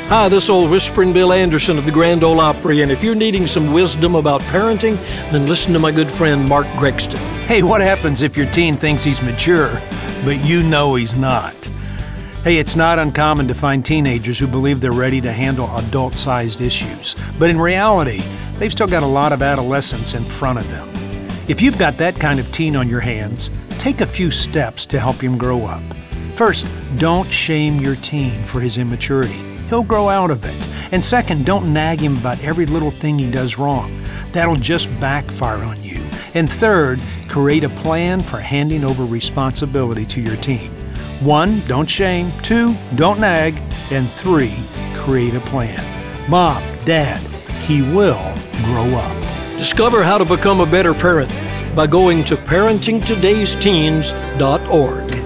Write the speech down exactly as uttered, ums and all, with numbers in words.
Hi, this is old Whispering Bill Anderson of the Grand Ole Opry, and if you're needing some wisdom about parenting, then listen to my good friend Mark Grexton. Hey, what happens if your teen thinks he's mature, but you know he's not? Hey, it's not uncommon to find teenagers who believe they're ready to handle adult-sized issues, but in reality, they've still got a lot of adolescence in front of them. If you've got that kind of teen on your hands, take a few steps to help him grow up. First, don't shame your teen for his immaturity. He'll grow out of it. And second, don't nag him about every little thing he does wrong. That'll just backfire on you. And third, create a plan for handing over responsibility to your teen. One, don't shame. Two, don't nag. And three, create a plan. Mom, Dad, he will grow up. Discover how to become a better parent by going to parenting todays teens dot org.